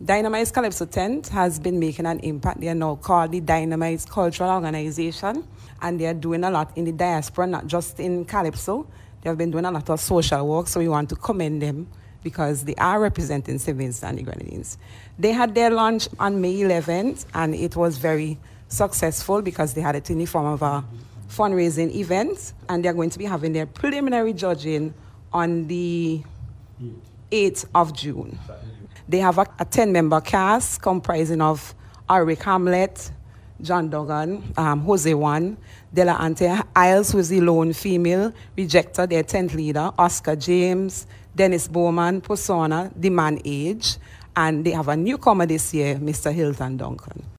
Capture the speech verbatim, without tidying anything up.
Dynamite's Calypso tent has been making an impact. They are now called the Dynamite Cultural Organization, and they are doing a lot in the diaspora, not just in Calypso. They have been doing a lot of social work, so we want to commend them because they are representing Saint Vincent and the Grenadines. They had their launch on May eleventh, and it was very successful because they had it in the form of a fundraising event, and they're going to be having their preliminary judging on the eighth of June. They have a, a ten-member cast comprising of Aric Hamlet, John Duggan, um, Jose Juan, De La Ante Isles, who is the lone female rejecter, their tenth leader, Oscar James, Dennis Bowman, Posona, The Man Age, and they have a newcomer this year, Mister Hilton Duncan.